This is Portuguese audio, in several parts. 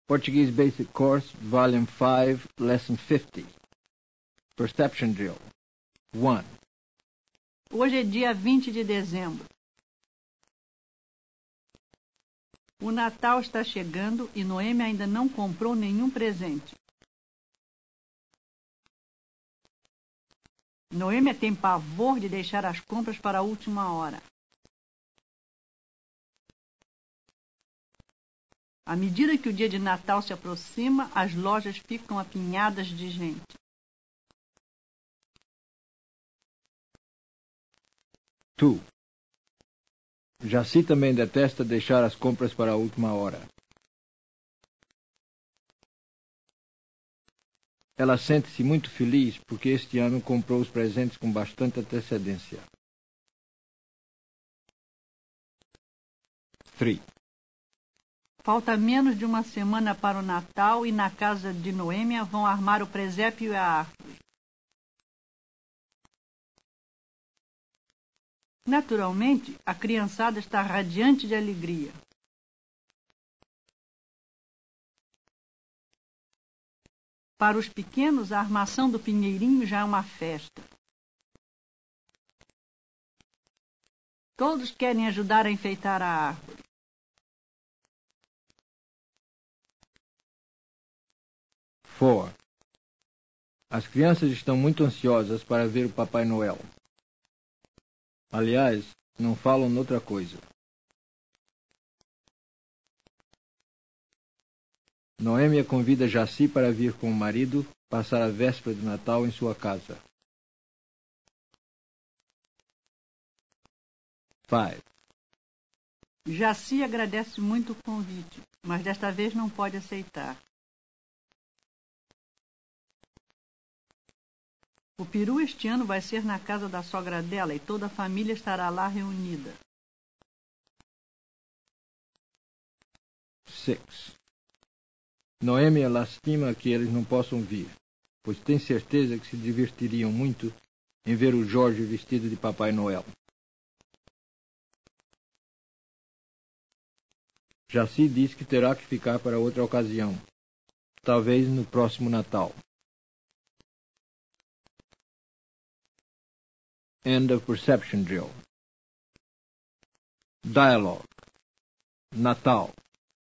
Portuguese Basic Course, Volume 5, Lesson 50. Perception Drill. 1. Hoje é dia 20 de dezembro. O Natal está chegando e Noemi ainda não comprou nenhum presente. Noemi tem pavor de deixar as compras para a última hora. À medida que o dia de Natal se aproxima, as lojas ficam apinhadas de gente. Two. Jaci também detesta deixar as compras para a última hora. Ela sente-se muito feliz porque este ano comprou os presentes com bastante antecedência. 3. Falta menos de uma semana para o Natal e na casa de Noemi vão armar o presépio e a árvore. Naturalmente, a criançada está radiante de alegria. Para os pequenos, a armação do pinheirinho já é uma festa. Todos querem ajudar a enfeitar a árvore. Four. As crianças estão muito ansiosas para ver o Papai Noel. Aliás, não falam noutra coisa. Noemi convida Jaci para vir com o marido passar a véspera de Natal em sua casa. 5. Jaci agradece muito o convite, mas desta vez não pode aceitar. O peru este ano vai ser na casa da sogra dela e toda a família estará lá reunida. 6. Noemi lastima que eles não possam vir, pois tem certeza que se divertiriam muito em ver o Jorge vestido de Papai Noel. Jaci diz que terá que ficar para outra ocasião, talvez no próximo Natal. End of Perception Drill. Dialogue. Natal.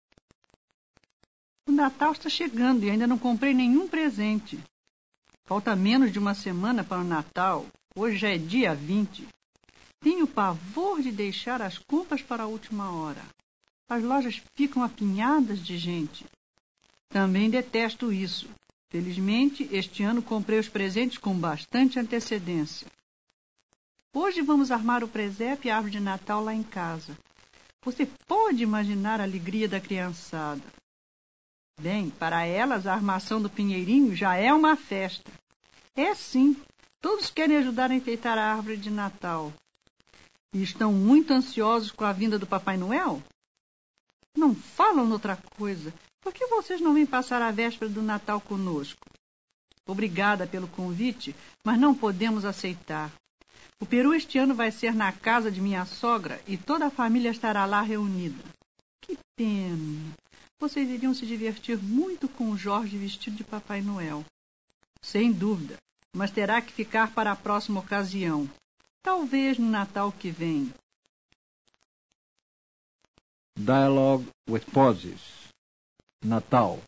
O Natal está chegando e ainda não comprei nenhum presente. Falta menos de uma semana para o Natal. Hoje já é dia 20. Tenho pavor de deixar as compras para a última hora. As lojas ficam apinhadas de gente. Também detesto isso. Felizmente, este ano comprei os presentes com bastante antecedência. Hoje vamos armar o presépio e a árvore de Natal lá em casa. Você pode imaginar a alegria da criançada. Bem, para elas a armação do pinheirinho já é uma festa. É sim, todos querem ajudar a enfeitar a árvore de Natal. E estão muito ansiosos com a vinda do Papai Noel? Não falam noutra coisa. Por que vocês não vêm passar a véspera do Natal conosco? Obrigada pelo convite, mas não podemos aceitar. O peru este ano vai ser na casa de minha sogra e toda a família estará lá reunida. Que pena! Vocês iriam se divertir muito com o Jorge vestido de Papai Noel. Sem dúvida, mas terá que ficar para a próxima ocasião. Talvez no Natal que vem. Dialogue with pauses. Natal.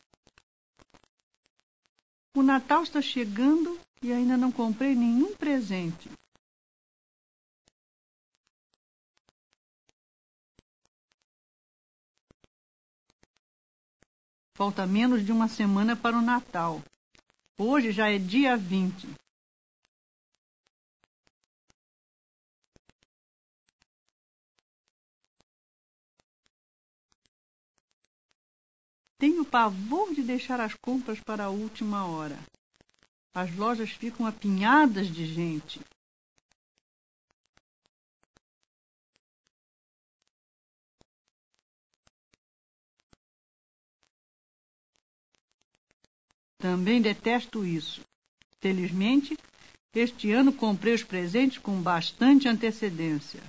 O Natal está chegando e ainda não comprei nenhum presente. Falta menos de uma semana para o Natal. Hoje já é dia 20. Tenho pavor de deixar as compras para a última hora. As lojas ficam apinhadas de gente. Também detesto isso. Felizmente, este ano comprei os presentes com bastante antecedência.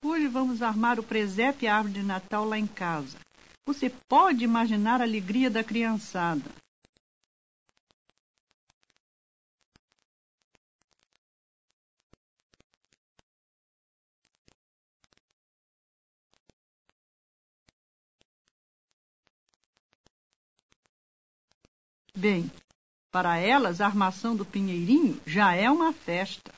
Hoje vamos armar o presépio e a árvore de Natal lá em casa. Você pode imaginar a alegria da criançada. Bem, para elas, a armação do pinheirinho já é uma festa.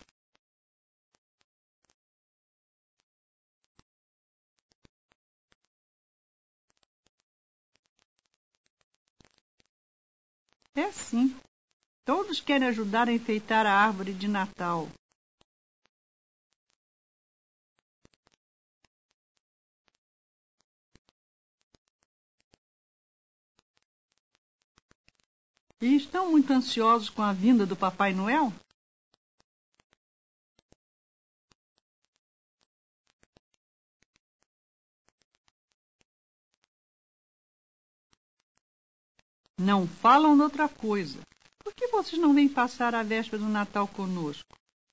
É sim, todos querem ajudar a enfeitar a árvore de Natal. E estão muito ansiosos com a vinda do Papai Noel? Não falam de outra coisa. Por que vocês não vêm passar a véspera do Natal conosco?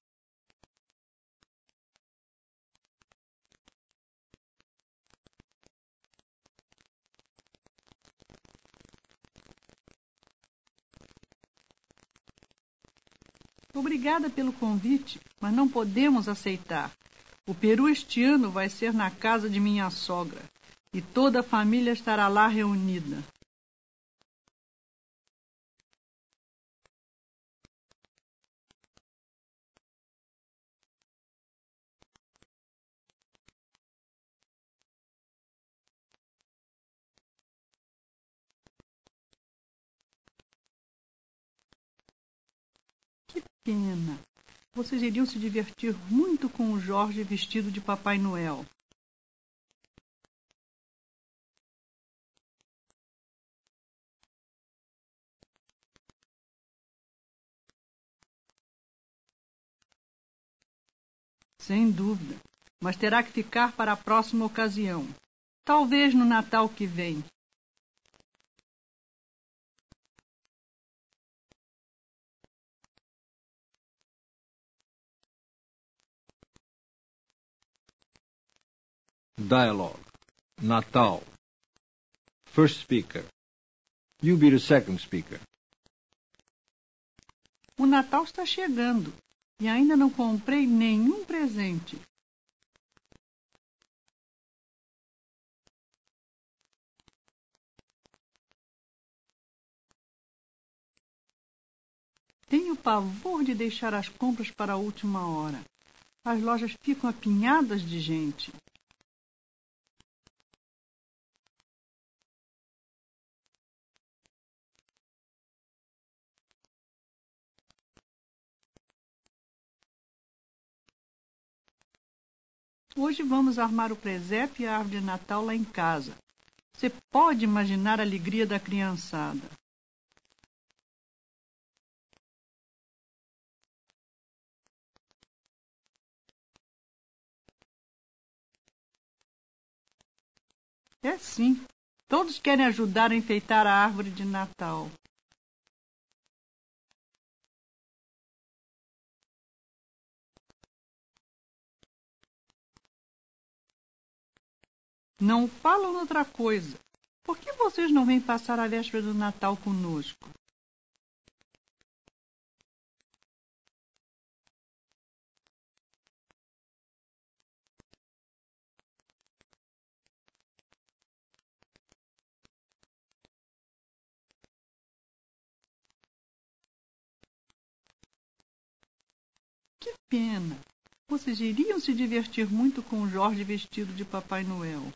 Obrigada pelo convite, mas não podemos aceitar. O peru este ano vai ser na casa de minha sogra e toda a família estará lá reunida. Pena. Vocês iriam se divertir muito com o Jorge vestido de Papai Noel. Sem dúvida, mas terá que ficar para a próxima ocasião. Talvez no Natal que vem. Dialogue. Natal. First speaker. You be the second speaker. O Natal está chegando e ainda não comprei nenhum presente. Tenho pavor de deixar as compras para a última hora. As lojas ficam apinhadas de gente. Hoje vamos armar o presépio e a árvore de Natal lá em casa. Você pode imaginar a alegria da criançada. É sim, todos querem ajudar a enfeitar a árvore de Natal. Não falam outra coisa. Por que vocês não vêm passar a véspera do Natal conosco? Que pena! Vocês iriam se divertir muito com o Jorge vestido de Papai Noel.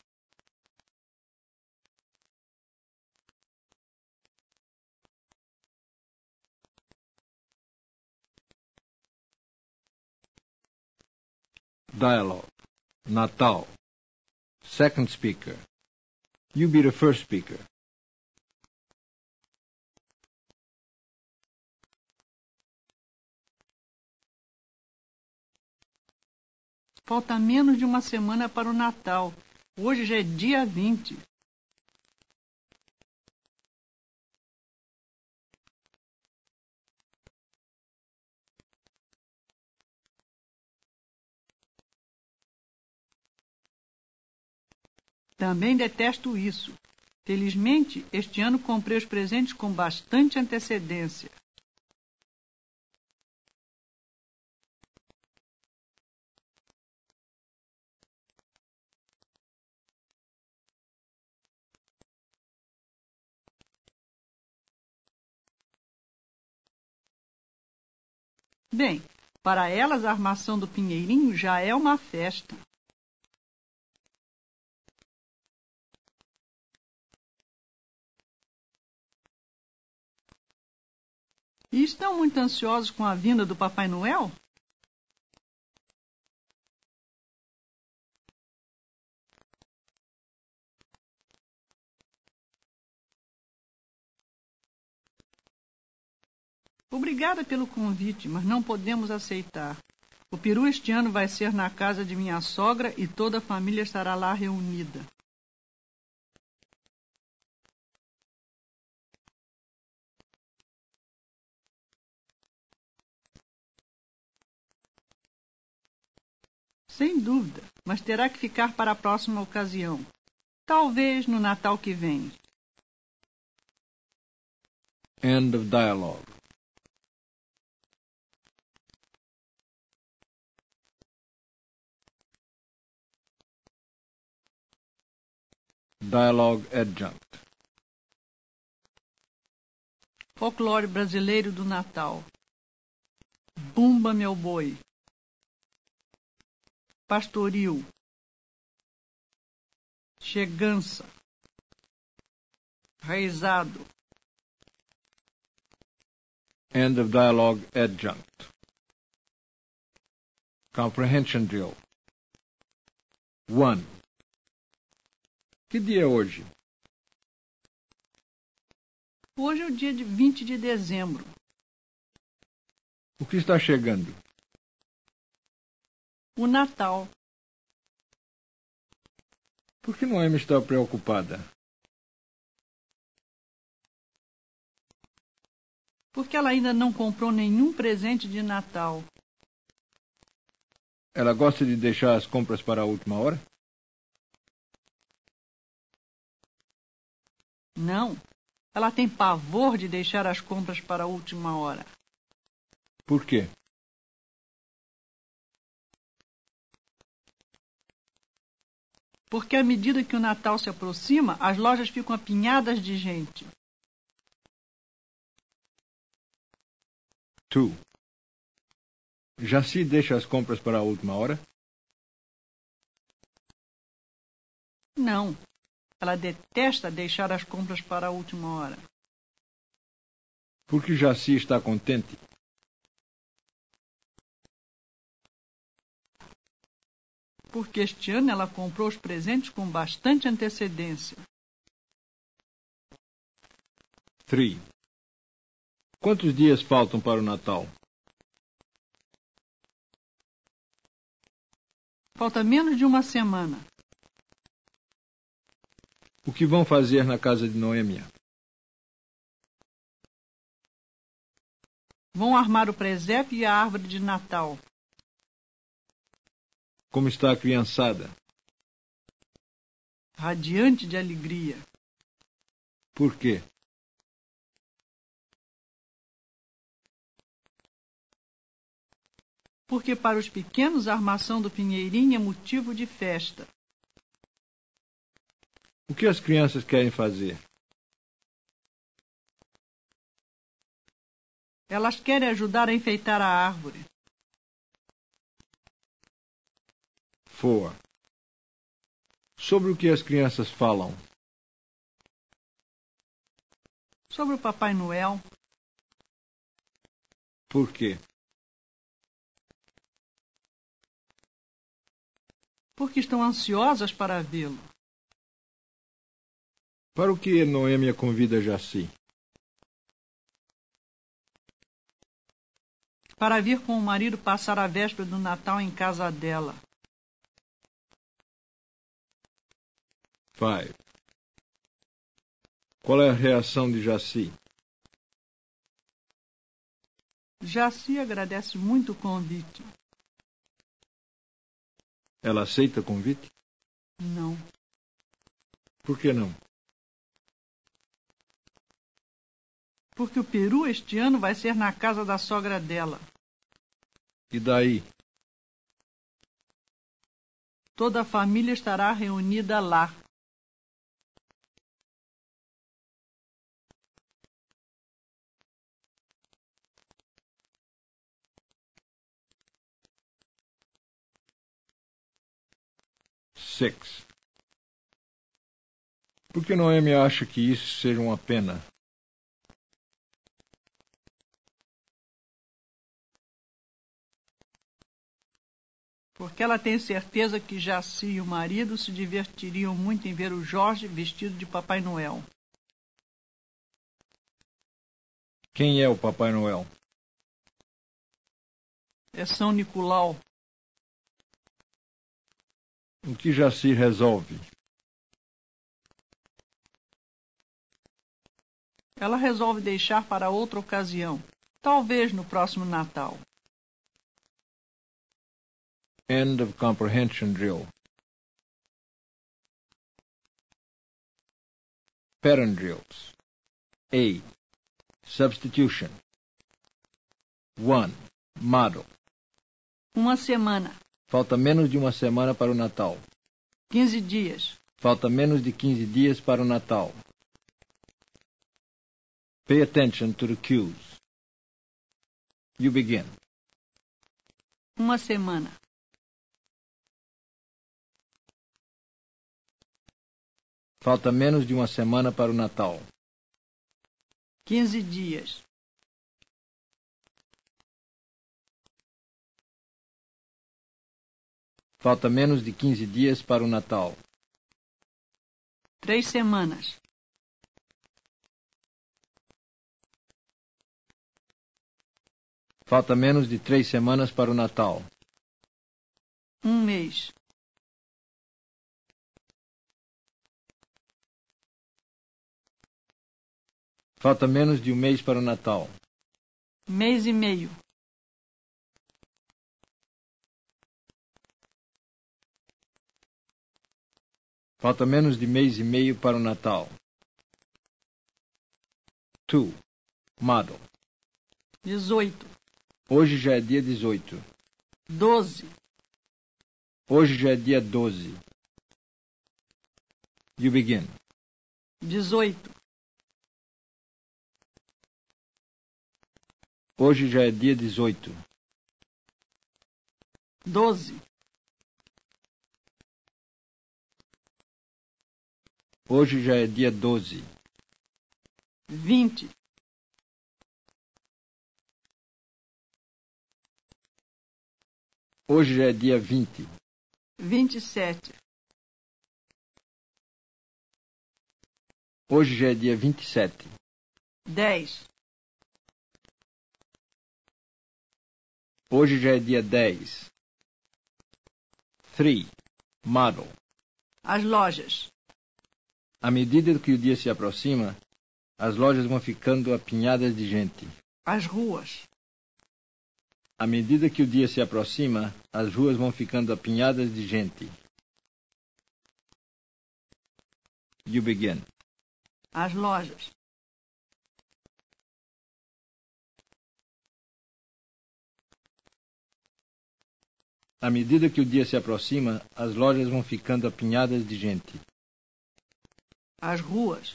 Dialogue. Natal. Second speaker. You be the first speaker. Falta menos de uma semana para o Natal. Hoje já é dia 20. Também detesto isso. Felizmente, este ano comprei os presentes com bastante antecedência. Bem, para elas a armação do Pinheirinho já é uma festa. E estão muito ansiosos com a vinda do Papai Noel? Obrigada pelo convite, mas não podemos aceitar. O peru este ano vai ser na casa de minha sogra e toda a família estará lá reunida. Sem dúvida, mas terá que ficar para a próxima ocasião. Talvez no Natal que vem. End of dialogue. Dialogue adjunct. Folclore brasileiro do Natal. Bumba, meu boi. Pastoril. Chegança. Raizado. End of dialogue adjunct. Comprehension drill. 1. Que dia é hoje? Hoje é o dia de 20 de dezembro. O que está chegando? O Natal. Por que Noemi está preocupada? Porque ela ainda não comprou nenhum presente de Natal. Ela gosta de deixar as compras para a última hora? Não. Ela tem pavor de deixar as compras para a última hora. Por quê? Porque à medida que o Natal se aproxima, as lojas ficam apinhadas de gente. 2. Jaci deixa as compras para a última hora? Não. Ela detesta deixar as compras para a última hora. Por que Jaci está contente? Porque este ano ela comprou os presentes com bastante antecedência. 3. Quantos dias faltam para o Natal? Falta menos de uma semana. O que vão fazer na casa de Noêmia? Vão armar o presépio e a árvore de Natal. Como está a criançada? Radiante de alegria. Por quê? Porque para os pequenos a armação do Pinheirinho é motivo de festa. O que as crianças querem fazer? Elas querem ajudar a enfeitar a árvore. 4. Sobre o que as crianças falam? Sobre o Papai Noel. Por quê? Porque estão ansiosas para vê-lo. Para o que Noêmia convida Jaci? Para vir com o marido passar a véspera do Natal em casa dela. 5. Qual é a reação de Jaci? Jaci agradece muito o convite. Ela aceita o convite? Não. Por que não? Porque o peru este ano vai ser na casa da sogra dela. E daí? Toda a família estará reunida lá. Six. Por que Noemi acha que isso seja uma pena? Porque ela tem certeza que Jaci e o marido se divertiriam muito em ver o Jorge vestido de Papai Noel. Quem é o Papai Noel? É São Nicolau. O que já se resolve? Ela resolve deixar para outra ocasião, talvez no próximo Natal. End of comprehension drill. Pattern drills. A. Substitution. 1. Model. Uma semana. Falta menos de uma semana para o Natal. 15 dias. Falta menos de 15 dias para o Natal. Pay attention to the cues. You begin. Uma semana. Falta menos de uma semana para o Natal. 15 dias. Falta menos de 15 dias para o Natal. 3 semanas. Falta menos de 3 semanas para o Natal. 1 mês. Falta menos de um mês para o Natal. Mês e meio. Falta menos de mês e meio para o Natal. 2. Model. 18. Hoje já é dia 18. 12. Hoje já é dia 12. You begin. 18. Hoje já é dia 18. 12. Hoje já é dia 12. 20. Hoje já é dia 20. 27. Hoje já é dia 27. 10. Hoje já é dia 10. 3. Model. As lojas. À medida que o dia se aproxima, as lojas vão ficando apinhadas de gente. As ruas. À medida que o dia se aproxima, as ruas vão ficando apinhadas de gente. You begin. As lojas. À medida que o dia se aproxima, as lojas vão ficando apinhadas de gente. As ruas.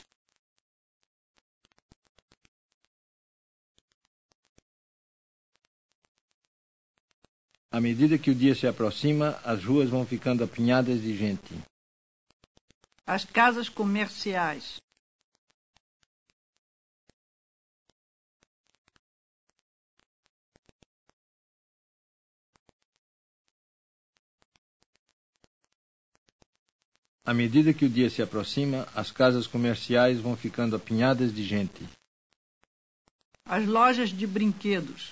À medida que o dia se aproxima, as ruas vão ficando apinhadas de gente. As casas comerciais. À medida que o dia se aproxima, as casas comerciais vão ficando apinhadas de gente. As lojas de brinquedos.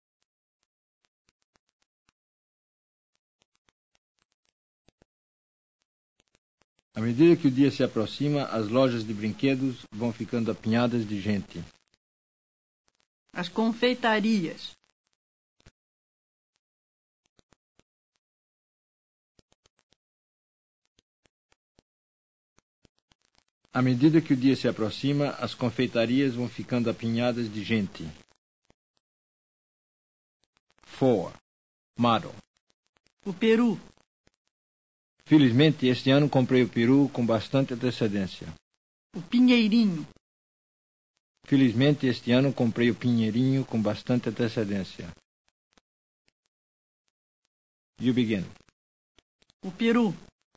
À medida que o dia se aproxima, as lojas de brinquedos vão ficando apinhadas de gente. As confeitarias. À medida que o dia se aproxima, as confeitarias vão ficando apinhadas de gente. 4. Model. O peru. Felizmente, este ano comprei o peru com bastante antecedência. O pinheirinho. Felizmente, este ano comprei o pinheirinho com bastante antecedência. You begin. O peru.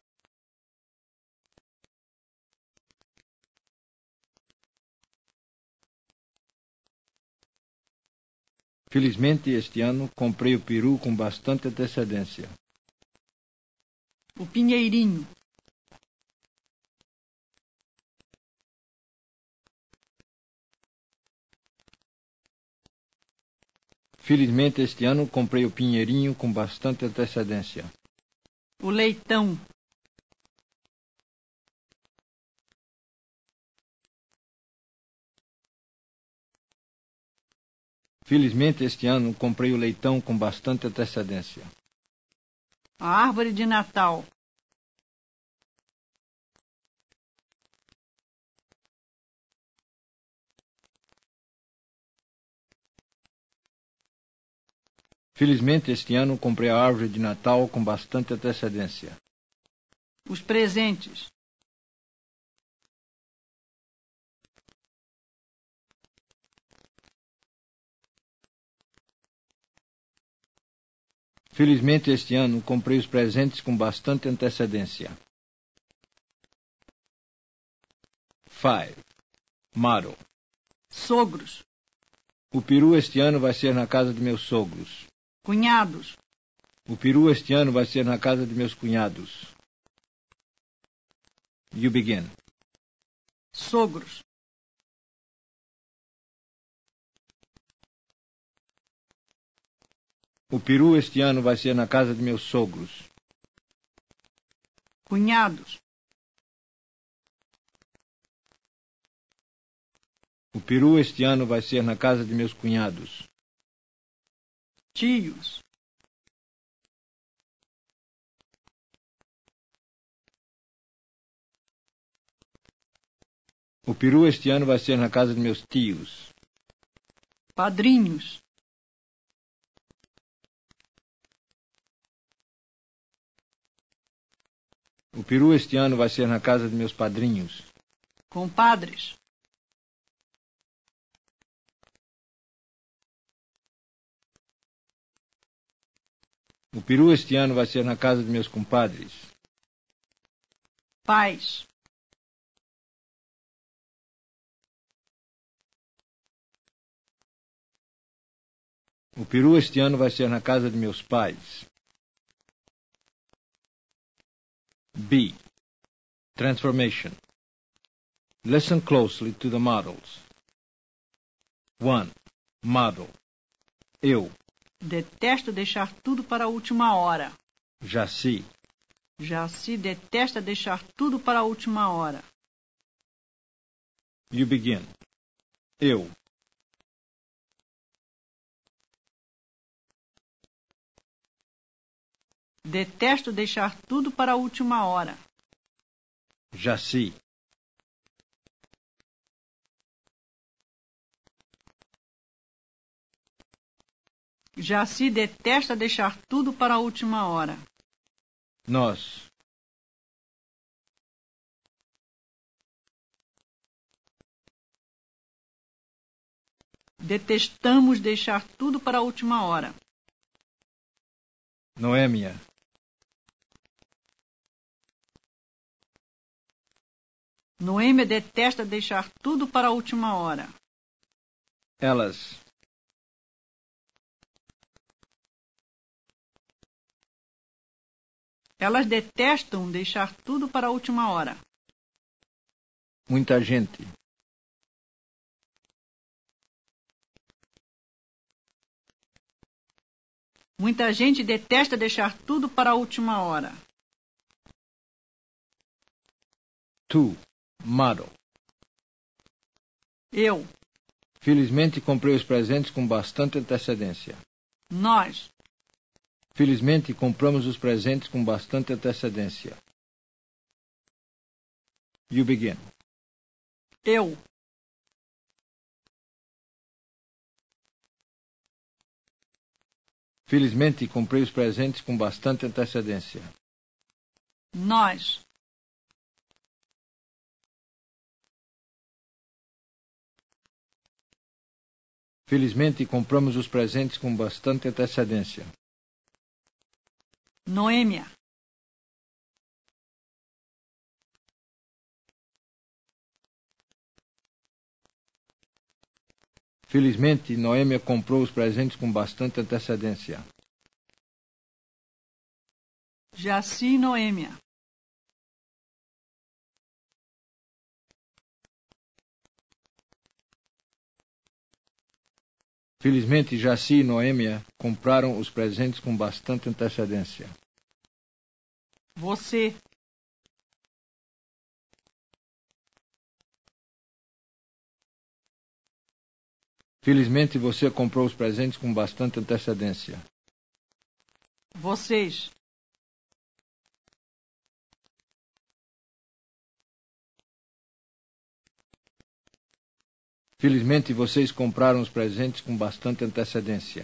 Felizmente, este ano comprei o peru com bastante antecedência. O pinheirinho. Felizmente, este ano comprei o pinheirinho com bastante antecedência. O leitão. Felizmente, este ano comprei o leitão com bastante antecedência. A árvore de Natal. Felizmente, este ano comprei a árvore de Natal com bastante antecedência. Os presentes. Felizmente, este ano comprei os presentes com bastante antecedência. 5. Model. Sogros. O peru este ano vai ser na casa de meus sogros. Cunhados. O peru este ano vai ser na casa de meus cunhados. You begin. Sogros. O peru este ano vai ser na casa de meus sogros. Cunhados. O peru este ano vai ser na casa de meus cunhados. Tios. O peru este ano vai ser na casa de meus tios. Padrinhos. O peru este ano vai ser na casa de meus padrinhos. Compadres. O peru este ano vai ser na casa de meus compadres. Pais. O peru este ano vai ser na casa de meus pais. B. Transformation. Listen closely to the models. 1. Model. Eu. Detesto deixar tudo para a última hora. Jaci. Jaci detesta deixar tudo para a última hora. You begin. Eu. Detesto deixar tudo para a última hora. Jaci. Jaci detesta deixar tudo para a última hora. Nós. Detestamos deixar tudo para a última hora. Noêmia. Noêmia detesta deixar tudo para a última hora. Elas. Elas detestam deixar tudo para a última hora. Muita gente. Muita gente detesta deixar tudo para a última hora. Tu. Model. Eu. Felizmente comprei os presentes com bastante antecedência. Nós. Felizmente compramos os presentes com bastante antecedência. You begin. Eu. Felizmente, comprei os presentes com bastante antecedência. Nós. Felizmente, compramos os presentes com bastante antecedência. Noêmia. Felizmente, Noêmia comprou os presentes com bastante antecedência. Jaci e Noêmia. Felizmente, Jaci e Noêmia compraram os presentes com bastante antecedência. Você. Felizmente, você comprou os presentes com bastante antecedência. Vocês. Felizmente, vocês compraram os presentes com bastante antecedência.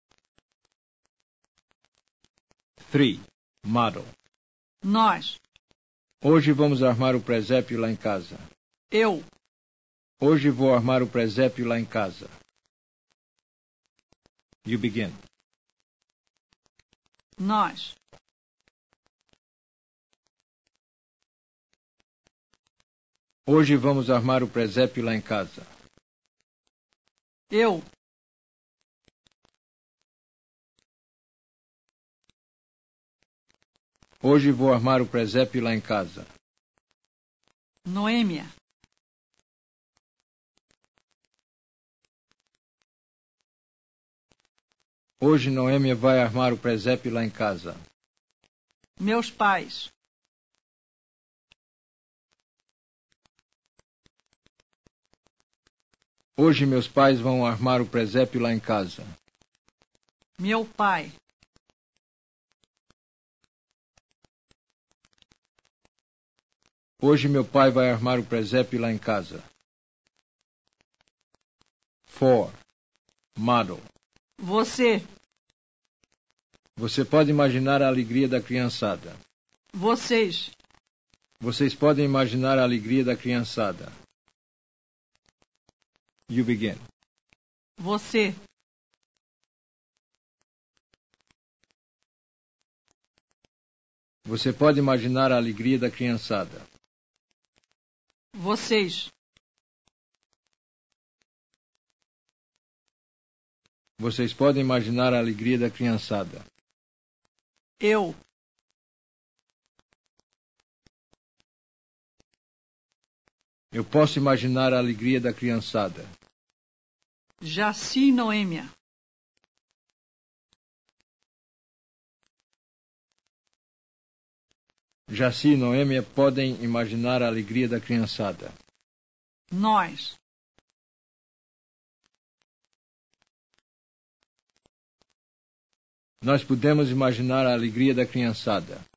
3. Model. Nós. Hoje vamos armar o presépio lá em casa. Eu. Hoje vou armar o presépio lá em casa. You begin. Nós. Hoje vamos armar o presépio lá em casa. Eu. Hoje vou armar o presépio lá em casa. Noêmia. Hoje Noêmia vai armar o presépio lá em casa. Meus pais. Hoje meus pais vão armar o presépio lá em casa. Meu pai. Hoje meu pai vai armar o presépio lá em casa. 4. Model. Você. Você pode imaginar a alegria da criançada. Vocês. Vocês podem imaginar a alegria da criançada. You begin. Você. Você pode imaginar a alegria da criançada. Vocês. Vocês podem imaginar a alegria da criançada. Eu. Eu posso imaginar a alegria da criançada. Jaci e Noêmia. Jaci e Noêmia podem imaginar a alegria da criançada. Nós. Nós podemos imaginar a alegria da criançada.